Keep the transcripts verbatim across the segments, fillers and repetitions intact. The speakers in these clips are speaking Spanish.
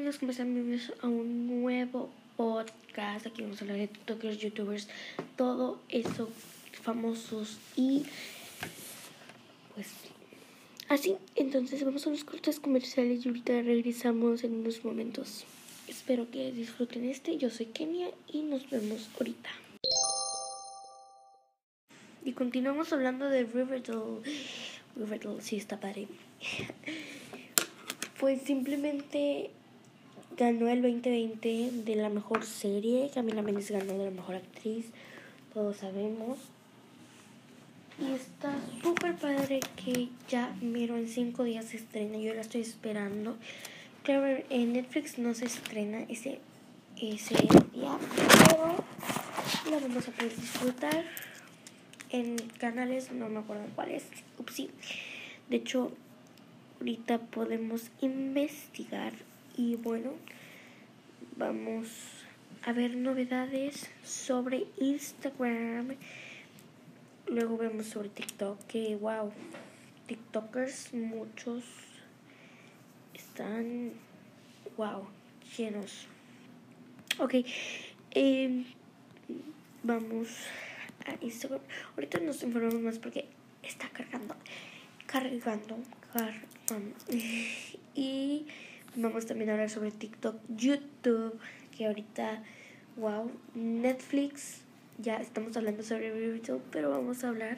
amigos, ¿cómo están? Bienvenidos a un nuevo podcast. Aquí vamos a hablar de TikTokers, YouTubers, todo eso, famosos y pues así. Entonces vamos a unos cortes comerciales y ahorita regresamos en unos momentos. Espero que disfruten este. Yo soy Kenia y nos vemos ahorita. Y continuamos hablando de Riverdale. Riverdale sí está padre. Pues simplemente ganó el veinte veinte de la mejor serie. Camila Mendes ganó de la mejor actriz, todos sabemos. Y está súper padre que ya mero en cinco días se estrena. Yo la estoy esperando. Claro, en Netflix no se estrena ese, ese día, pero la vamos a poder disfrutar en canales, no me acuerdo cuáles. Upsi. De hecho, ahorita podemos investigar y bueno, vamos a ver novedades sobre Instagram. Luego vemos sobre TikTok, que wow, TikTokers muchos están wow, llenos. Ok, eh, vamos a Instagram. Ahorita nos informamos más porque está cargando, cargando, cargando. Y vamos también a hablar sobre TikTok, YouTube, que ahorita, wow, Netflix, ya estamos hablando sobre Riverdale, pero vamos a hablar,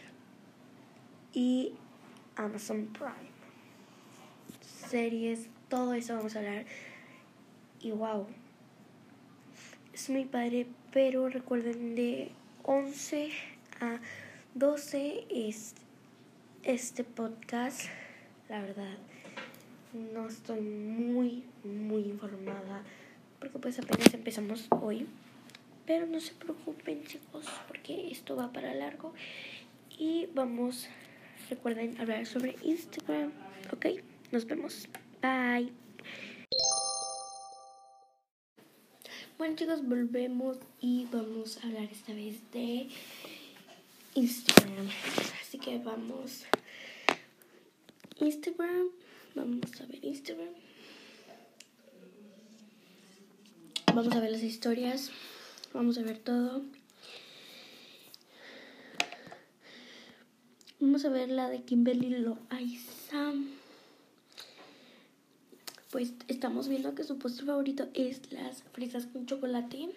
y Amazon Prime, series, todo eso vamos a hablar, y wow, es muy padre, pero recuerden de once a doce es este podcast, la verdad. No estoy muy, muy informada porque pues apenas empezamos hoy. Pero no se preocupen, chicos, porque esto va para largo. Y vamos, recuerden hablar sobre Instagram. Ok, nos vemos. Bye. Bueno, chicos, volvemos y vamos a hablar esta vez de Instagram. Así que vamos. Instagram. Vamos a ver Instagram. Vamos a ver las historias. Vamos a ver todo. Vamos a ver la de Kimberly Loaiza. Pues estamos viendo que su postre favorito es las fresas con chocolate.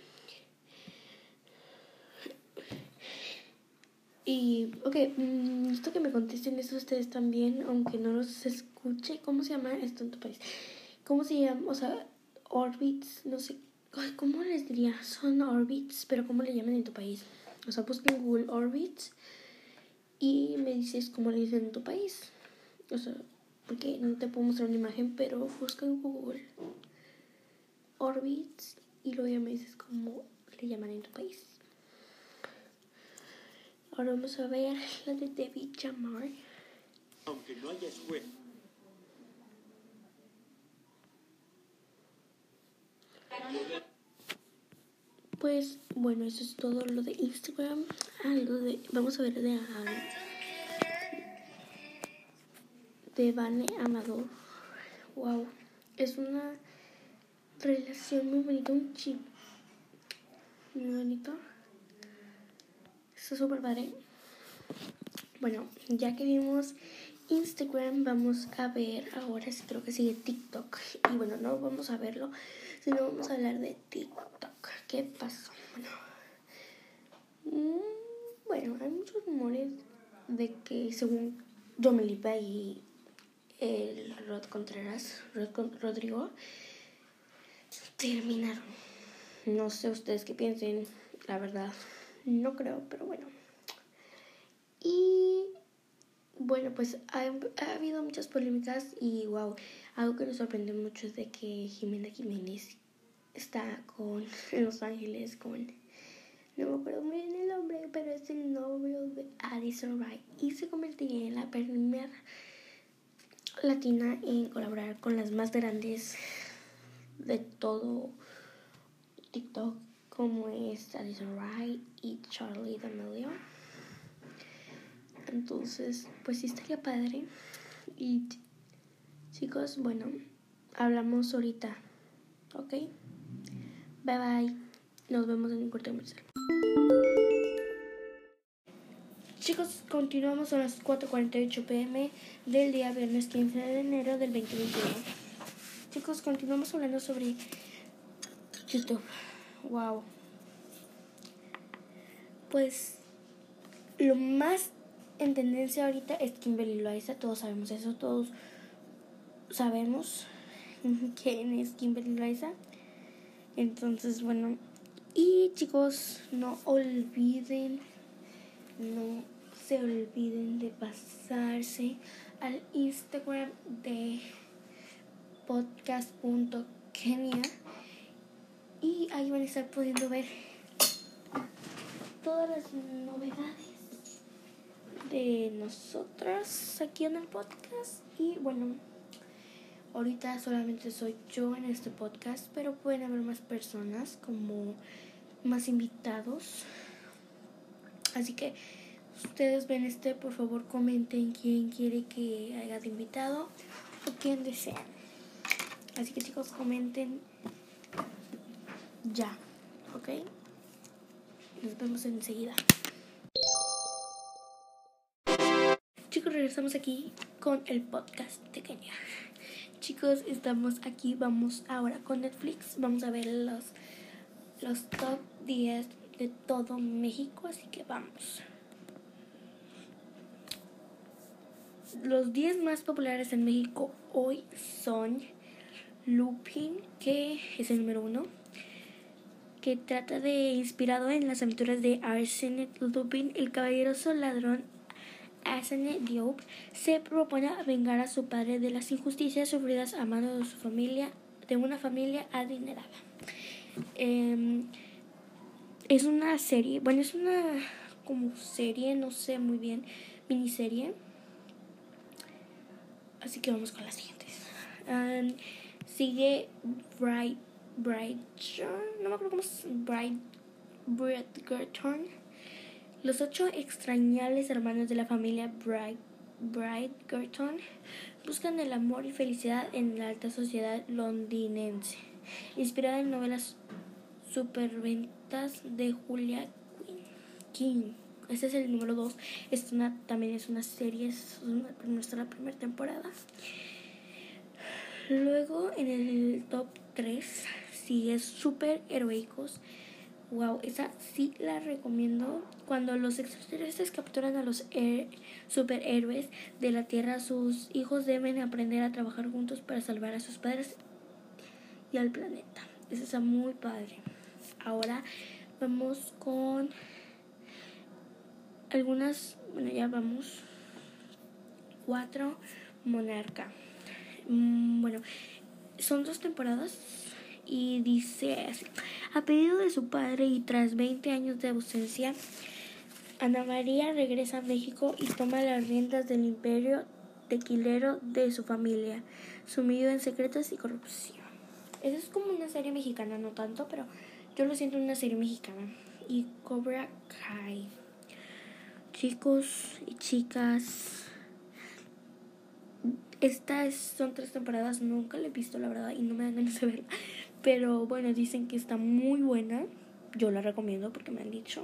Y, ok, esto que me contesten eso ustedes también, aunque no los escuche. ¿Cómo se llama esto en tu país? ¿Cómo se llama? O sea, Orbits, no sé. ¿Cómo les diría? Son Orbits, pero ¿cómo le llaman en tu país? O sea, busquen en Google Orbits y me dices cómo le dicen en tu país. O sea, porque no te puedo mostrar una imagen, pero busca en Google Orbits y luego ya me dices cómo le llaman en tu país. Ahora vamos a ver la de David Jamar. Aunque no haya escuela. Pues bueno, eso es todo lo de Instagram. Algo de, vamos a ver de uh, de Vane Amador. Wow, es una relación muy bonita, un chip muy bonito. Está súper padre. Bueno, ya que vimos Instagram, vamos a ver ahora, creo que sigue TikTok. Y bueno, no vamos a verlo, sino vamos a hablar de TikTok. ¿Qué pasó? Bueno, mmm, bueno hay muchos rumores de que según Domelipa y el Rod Contreras, Rod Con- Rodrigo, terminaron. No sé ustedes qué piensen, la verdad, no creo, pero bueno. Y bueno, pues ha, ha habido muchas polémicas y wow, algo que nos sorprende mucho es de que Jimena Jiménez está con en Los Ángeles con, no me acuerdo muy bien el nombre, pero es el novio de Addison Rae y se convertiría en la primera latina en colaborar con las más grandes de todo TikTok, como es Addison Rae y Charli D'Amelio. Entonces, pues sí estaría padre. Y chicos, bueno, hablamos ahorita ¿ok? Bye bye. Nos vemos en el corte comercial. Chicos, continuamos a las cuatro cuarenta y ocho pm del día viernes quince de enero del veinte veintiuno. Chicos, continuamos hablando sobre YouTube. Wow. Pues lo más en tendencia ahorita es Kimberly Loaiza. Todos sabemos eso, todos sabemos quién es Kimberly Loaiza. Entonces, bueno, y chicos, no olviden, no se olviden de pasarse al Instagram de podcast punto kenia y ahí van a estar pudiendo ver todas las novedades de nosotras aquí en el podcast. Y bueno, ahorita solamente soy yo en este podcast, pero pueden haber más personas, como más invitados. Así que ustedes ven este, por favor comenten quién quiere que haya de invitado o quién desean. Así que chicos, comenten ya, ¿ok? Nos vemos enseguida. Chicos, regresamos aquí con el podcast de Kenia. Chicos, estamos aquí, vamos ahora con Netflix. Vamos a ver los, los top diez de todo México, así que vamos. Los diez más populares en México hoy son Lupin, que es el número uno, que trata de, inspirado en las aventuras de Arsène Lupin, el caballeroso ladrón Arsène Diop se propone vengar a su padre de las injusticias sufridas a manos de su familia, de una familia adinerada. Eh, es una serie, bueno, es una como serie, no sé muy bien, miniserie. Así que vamos con las siguientes. Um, sigue Bright, Bridgerton, no me acuerdo cómo es, Bright, Bridgerton. Los ocho extrañables hermanos de la familia Bright, Bridgerton buscan el amor y felicidad en la alta sociedad londinense, inspirada en novelas superventas de Julia King. Este es el número dos. Es una, también es una serie, es una, nuestra primera temporada. Luego en el top tres sigue Super Heroicos. Wow, esa sí la recomiendo. Cuando los extraterrestres capturan a los her- superhéroes de la Tierra, sus hijos deben aprender a trabajar juntos para salvar a sus padres y al planeta. Esa está muy padre. Ahora vamos con algunas, bueno, ya vamos. Cuatro, Monarca. Mm, bueno, son dos temporadas y dice así: a pedido de su padre y tras veinte años de ausencia, Ana María regresa a México y toma las riendas del imperio tequilero de su familia, sumido en secretos y corrupción. Esa es como una serie mexicana, no tanto, pero yo lo siento en una serie mexicana. Y Cobra Kai. Chicos y chicas, estas son tres temporadas, nunca la he visto la verdad y no me dan ganas de verla, pero bueno, dicen que está muy buena, yo la recomiendo porque me han dicho.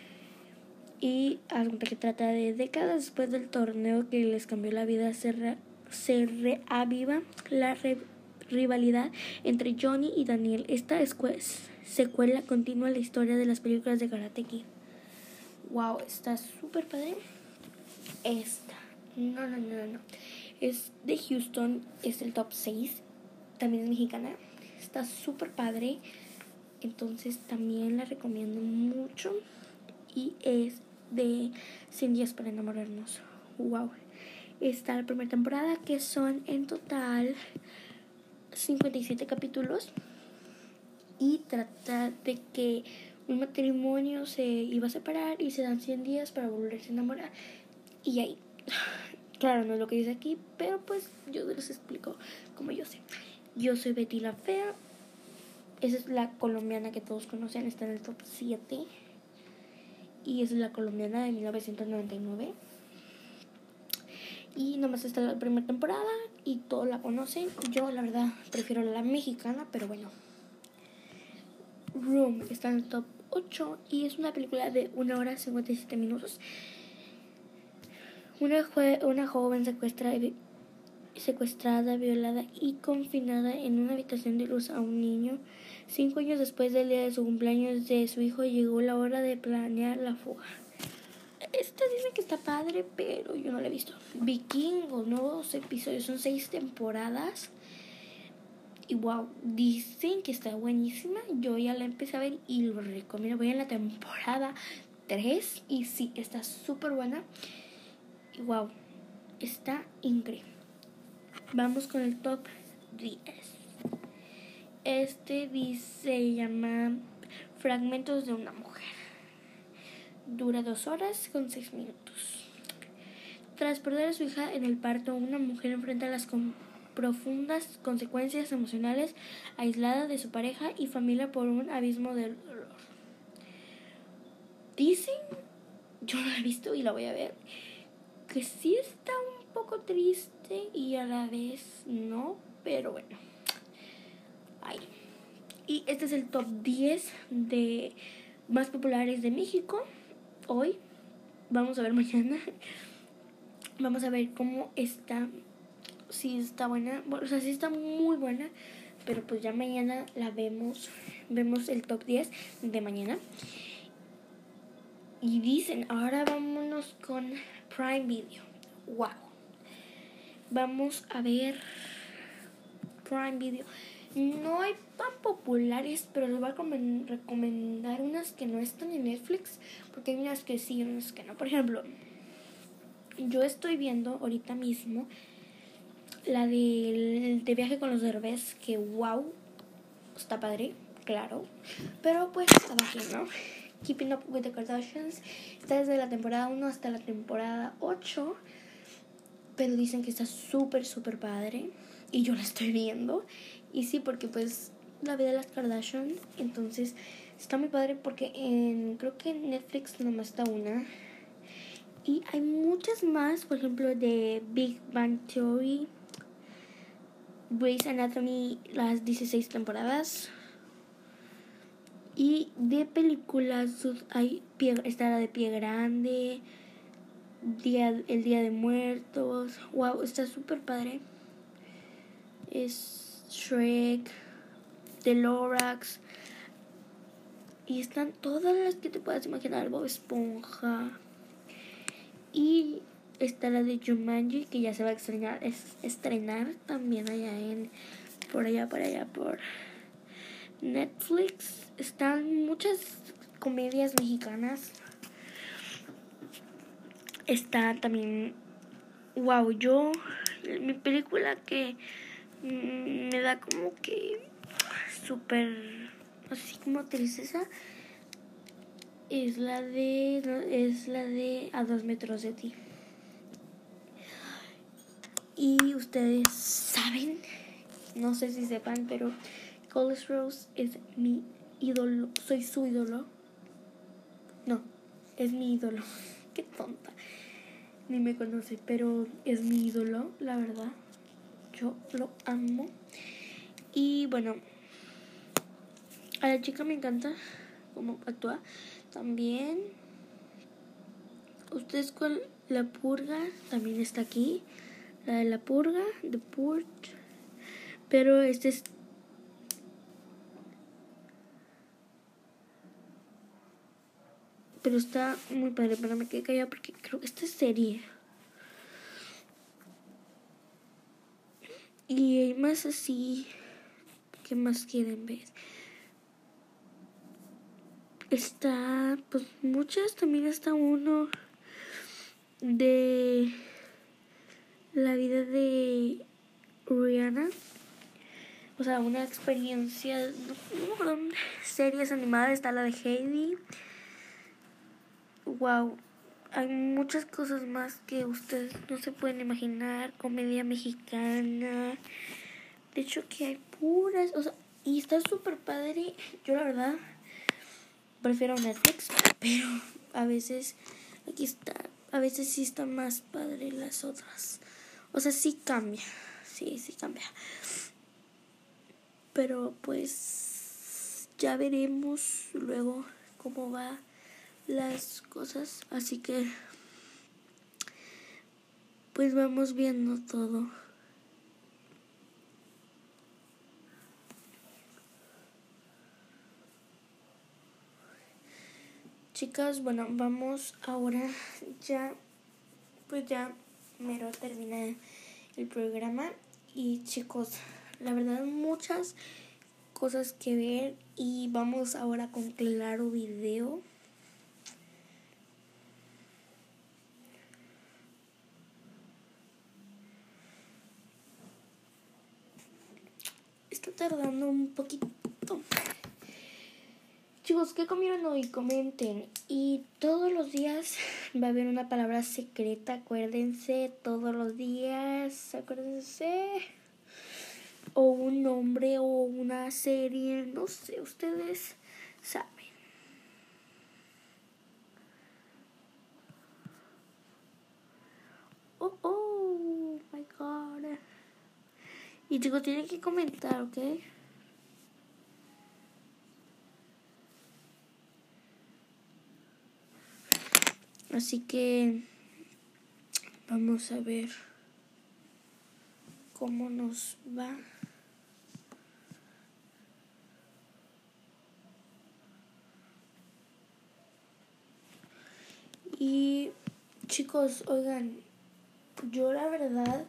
Y algo que trata de décadas después del torneo que les cambió la vida, se, re, se reaviva la re, rivalidad entre Johnny y Daniel. Esta escuela, secuela continúa la historia de las películas de Karate Kid. Wow, está súper padre. Esta, no, no, no, no, es de Houston, es el top seis, también es mexicana, está súper padre, entonces también la recomiendo mucho. Y es de cien días para enamorarnos. Wow, está la primera temporada, que son en total cincuenta y siete capítulos, y trata de que un matrimonio se iba a separar y se dan cien días para volverse a enamorar. Y ahí, claro, no es lo que dice aquí, pero pues yo les explico como yo sé. Yo soy Betty la Fea. Esa es la colombiana que todos conocen, está en el top siete. Y es la colombiana de mil novecientos noventa y nueve. Y nomás está la primera temporada y todos la conocen. Yo la verdad prefiero la mexicana, pero bueno, Room está en el top ocho y es una película de una hora cincuenta y siete minutos. Una, jue- una joven secuestra, secuestrada, violada y confinada en una habitación de luz a un niño. Cinco años después del día de su cumpleaños de su hijo, llegó la hora de planear la fuga. Esta dicen que está padre, pero yo no la he visto. Vikingos, nuevos episodios, son seis temporadas. Y wow, dicen que está buenísima. Yo ya la empecé a ver y lo recomiendo. Voy en la temporada tres y sí, está súper buena. Y wow, está increíble. Vamos con el top diez. Este dice, se llama Fragmentos de una mujer. Dura dos horas con seis minutos. Tras perder a su hija en el parto, una mujer enfrenta las con profundas consecuencias emocionales, aislada de su pareja y familia por un abismo de dolor. Dicen, yo no la he visto y la voy a ver, que sí está un poco triste y a la vez no, pero bueno. Ay. Y este es el top diez de más populares de México. Hoy vamos a ver mañana. Vamos a ver cómo está. Si está buena. Bueno, o sea, sí está muy buena. Pero pues ya mañana la vemos. Vemos el top diez de mañana. Y dicen, ahora vámonos con Prime Video. Wow. Vamos a ver Prime Video. No hay tan populares, pero les voy a recomendar unas que no están en Netflix, porque hay unas que sí y unas que no. Por ejemplo, yo estoy viendo ahorita mismo la de, de Viaje con los Derbez, que wow, está padre, claro. Pero pues, cada quien, ¿no? Keeping Up with the Kardashians está desde la temporada uno hasta la temporada ocho, pero dicen que está súper, súper padre. Y yo la estoy viendo. Y sí, porque pues la vida de las Kardashian. Entonces está muy padre porque en, creo que en Netflix nomás está una. Y hay muchas más, por ejemplo, de Big Bang Theory, Grey's Anatomy, las dieciséis temporadas. Y de películas hay pie, está la de Pie Grande, día, El Día de Muertos. Wow, está súper padre. Es Shrek, The Lorax, y están todas las que te puedas imaginar. Bob Esponja. Y está la de Jumanji, que ya se va a estrenar, es, estrenar también allá en por allá, por allá, por Netflix. Están muchas comedias mexicanas. Está también, wow, yo, mi película que mm, me da como que súper, así como tristeza, es la de, es la de A dos metros de ti. Y ustedes saben, no sé si sepan, pero Cole Sprouse es mi ídolo, soy su ídolo. No, es mi ídolo. Qué tonta. Ni me conoce, pero es mi ídolo, la verdad. Yo lo amo. Y bueno, a la chica me encanta cómo actúa. También, ¿ustedes cuál? La Purga también está aquí. La de La Purga, The Purge. Pero este es... Pero está muy padre, pero me quedé callada porque creo que esta es serie. Y hay más así. ¿Qué más quieren ver? Está, pues muchas. También está uno de la vida de Rihanna. O sea, una experiencia. No, no, no, series animadas. Está la de Heidi. Wow. Hay muchas cosas más que ustedes no se pueden imaginar. Comedia mexicana. De hecho que hay puras, o sea, y está súper padre. Yo la verdad prefiero Netflix, pero a veces aquí está, a veces sí está más padre las otras. O sea, sí cambia, sí, sí cambia. Pero pues ya veremos luego cómo va las cosas, así que pues vamos viendo todo. Chicas, bueno, vamos ahora ya, pues ya mero termina el programa. Y chicos, la verdad muchas cosas que ver y vamos ahora con Claro Video. Está tardando un poquito. Chicos, ¿qué comieron hoy? Comenten. Y todos los días va a haber una palabra secreta, acuérdense, todos los días, acuérdense. O un nombre o una serie, no sé, ustedes saben. Oh, oh, my God. Y chicos, tienen que comentar, ¿ok? Así que vamos a ver cómo nos va. Y chicos, oigan, yo la verdad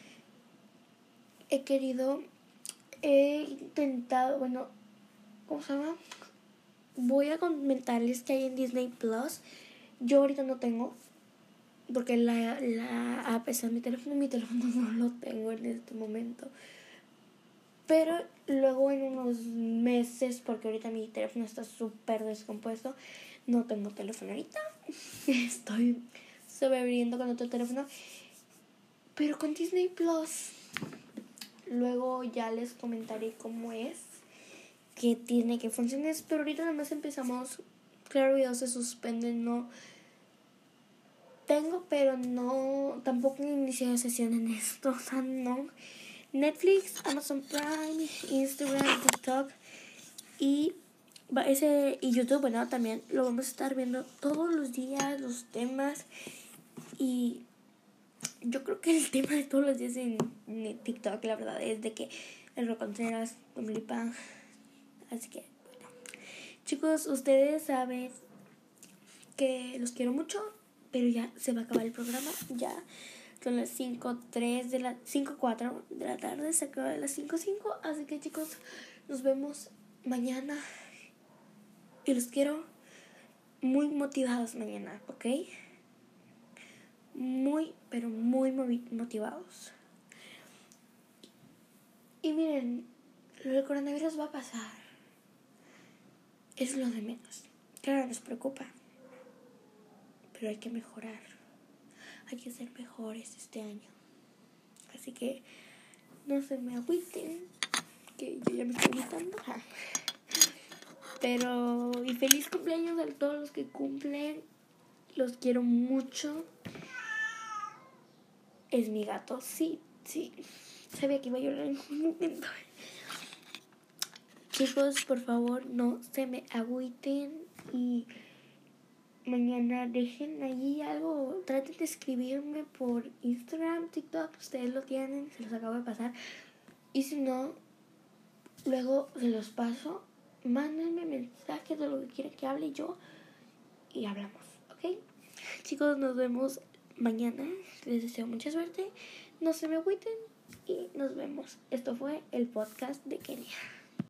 he querido, he intentado, bueno, ¿cómo se llama? Voy a comentarles que hay en Disney Plus. Yo ahorita no tengo, porque la, la app está en mi teléfono, mi teléfono no lo tengo en este momento. Pero luego en unos meses, porque ahorita mi teléfono está súper descompuesto, no tengo teléfono ahorita. Estoy sobreviviendo con otro teléfono. Pero con Disney Plus, luego ya les comentaré cómo es, qué tiene, qué funciones. Pero ahorita nada más empezamos. Claro, Video se suspende, no tengo, pero no, tampoco he iniciado sesión en esto, o sea, no. Netflix, Amazon Prime, Instagram, TikTok y ese y YouTube, bueno, también lo vamos a estar viendo todos los días, los temas. Y yo creo que el tema de todos los días en, en TikTok, la verdad, es de que el Ro Contreras, Dominipan. Así que, bueno, chicos, ustedes saben que los quiero mucho, pero ya se va a acabar el programa. Ya son las cinco tres de la cinco cuatro de la tarde, se acaba a las cinco cinco. Así que chicos, nos vemos mañana. Y los quiero muy motivados mañana, ¿ok? Muy, pero muy motivados. Y miren, lo del coronavirus va a pasar. Es lo de menos. Claro, nos preocupa, pero hay que mejorar. Hay que ser mejores este año. Así que no se me agüiten, que yo ya me estoy gritando. Pero, y feliz cumpleaños a todos los que cumplen. Los quiero mucho. Es mi gato, sí, sí. Sabía que iba a llorar en un momento. Chicos, por favor, no se me agüiten. Y mañana dejen allí algo. Traten de escribirme por Instagram, TikTok. Ustedes lo tienen, se los acabo de pasar. Y si no, luego se los paso. Mándenme mensajes de lo que quieran que hable yo y hablamos, ¿ok? Chicos, nos vemos mañana. Les deseo mucha suerte. No se me agüiten y nos vemos. Esto fue el podcast de Kenia.